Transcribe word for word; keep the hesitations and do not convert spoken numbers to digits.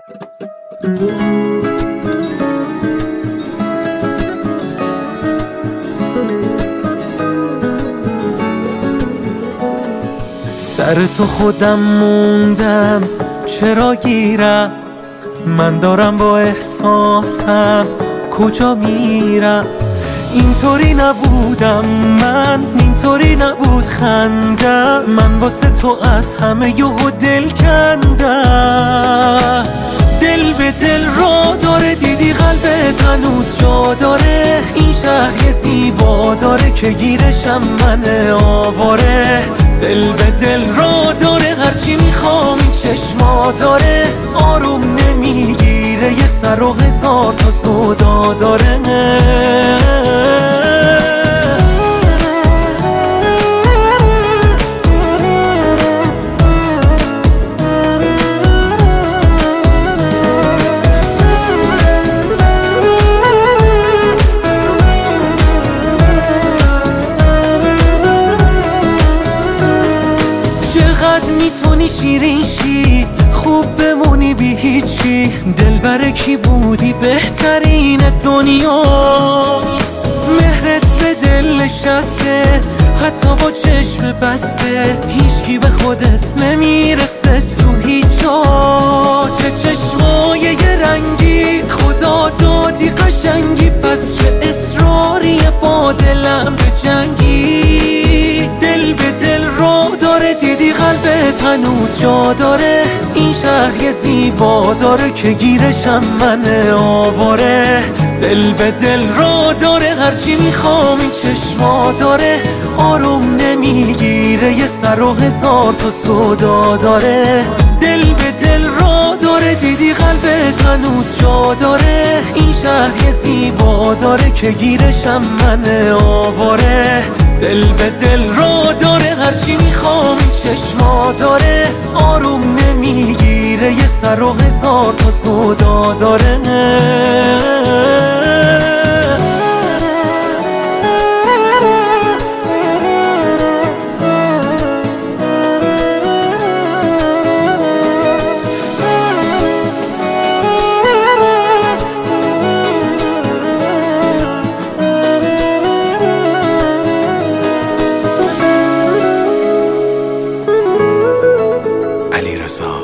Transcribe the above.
سر تو خودم موندم چرا گیرم، من دارم با احساسم کجا میرم. اینطوری نبودم من، اینطوری نبود خندم، من واسه تو از همه یهو دل کندم. دل به دل را داره، دیدی قلبت هنوز جا داره. این شهر یه زیبا داره که گیرشم من آواره. دل به دل را داره، هرچی میخوام این چشما داره. آروم نمیگیره، یه سر و هزار تا سودا داره. چقدر میتونی شیرین شی، خوب بمونی بی هیچی. دلبر کی بودی بهترین دنیا، مهرت به دل نشسته حتی با چشم بسته. هیچکی به خودت نمیرسه تو هیچ جا. چه چشمای یه رنگی، خدا دادی قشنگی. پس چه اصراری با دلم به جنگی. دل به دل را داره، دیدی قلبت هنوز جا داره. این شهر یه زیبا داره که گیرشم من آواره. دل به دل را داره، هرچی میخوام این چشما داره. آروم نمیگیره، یه سر و هزار تا سودا داره. دل به دل را داره، دیدی قلبت هنوز جا داره. این شهر یه زیبا داره که گیرشم من آواره. دل به دل را داره، هرچی میخوام این چشما داره. آروم نمیگیره، یه سر و هزار تا سودا داره. علیرضا